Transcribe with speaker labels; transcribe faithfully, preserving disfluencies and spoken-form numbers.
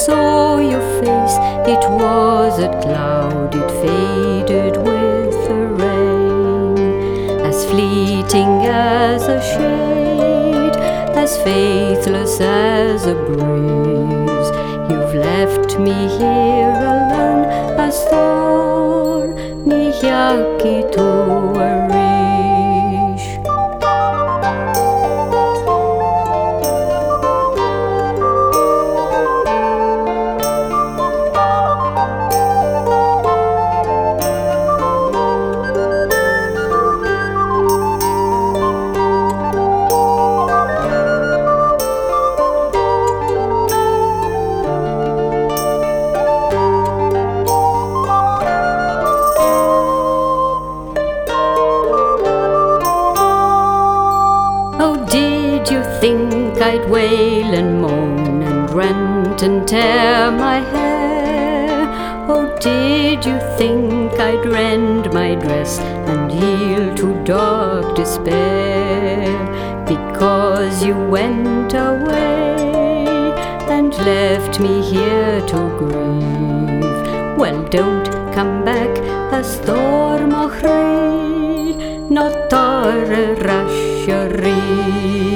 Speaker 1: saw your face, it was a cloud, it faded with the rain. As fleeting as a shade, as faithless as a breeze, you've left me here alone, as though nijaki to arish. Did you think I'd wail and moan and rent and tear my hair? Oh, did you think I'd rend my dress and yield to dark despair? Because you went away and left me here to grieve. Well, don't come back, a storm och ray, not a rush your